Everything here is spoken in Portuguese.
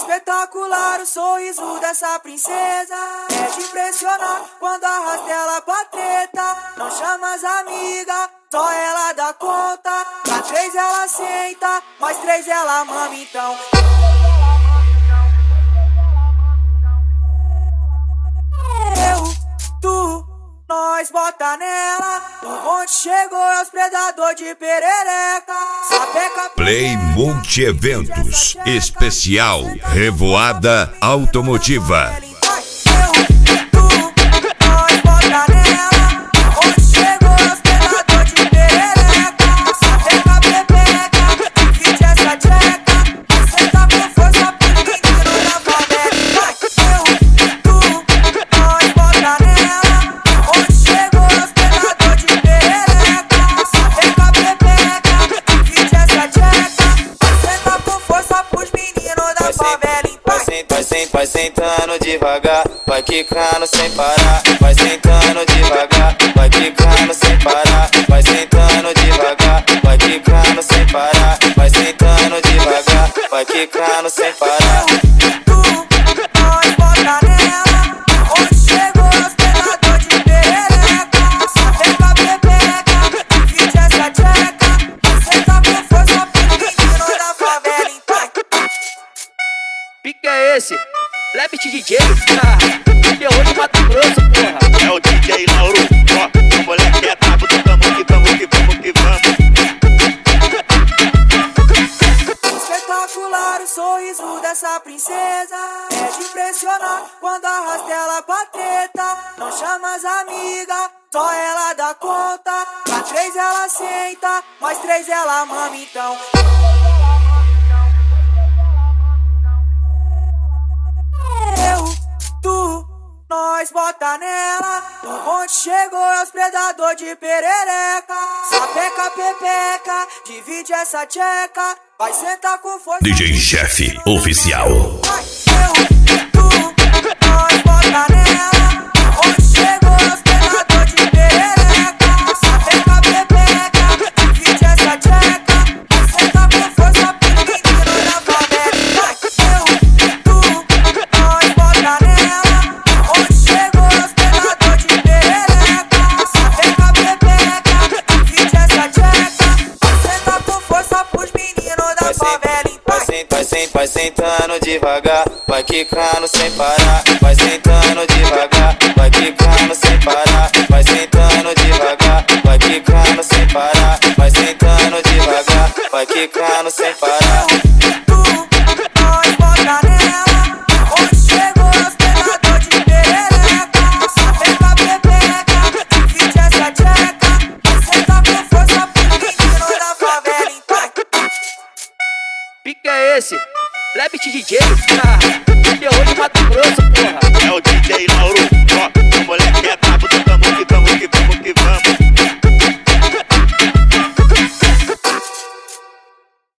Espetacular o sorriso dessa princesa, é de impressionar quando arrasta ela pra treta. Não chama as amigas, só ela dá conta. Pra 3 ela senta, mais 3 ela mama então. Eu, tu, nós bota nela. O bonde chegou, é os predador de perereca. Sapeca, Play Multi-Eventos Especial Revoada Automotiva. Vai sentando devagar, vai quicando sem parar. Vai sentando devagar, vai quicando sem parar. Vai sentando devagar, vai quicando sem parar. Vai sentando devagar, vai quicando sem parar. Nós bota nela, onde chegou os predador de perereca. Sapeca, pepeca, divide essa tcheca. Senta com força pro menino da favela então. Pique é esse? Lebit DJ, terror de Mato Grosso, porra. É o DJ Lauro, ó, o moleque é brabo, vamos que vamos que vamos que vamos. Espetacular o sorriso dessa princesa, é de impressionar quando arrasta ela pra treta. Não chama as amigas, só ela dá conta. Pra 3 ela senta, mais 3 ela mama então. Eu, tu, nós bota nela. O bonde chegou, é os predador de perereca. Sapeca, pepeca, divide essa tcheca. Vai sentar com força. DJ Jeff Oficial. Eu, tu, nós bota nela. Onde chegou, é os predador de perereca. Sapeca, pepeca, divide essa tcheca. Vai sentar com força pro menino da favela. Eu, tu, nós bota nela. Onde chegou, é os predador de perereca. Sapeca, pepeca, divide essa tcheca. Vai sentar com força pros meninos da favela então. Vai sentando devagar, vai quicando sem parar. Vai sentando devagar, vai quicando sem parar. Vai sentando devagar, vai quicando sem parar. Vai sentando devagar, vai quicando sem parar. Nós bota nela, onde chegou os predador de perereca. Sapeca, pepeca, divide essa tcheca. Senta com força pro menino da favela então. Pique é esse? Lebit DJ, terror de Mato Grosso, porra. É o DJ Lauro, ó,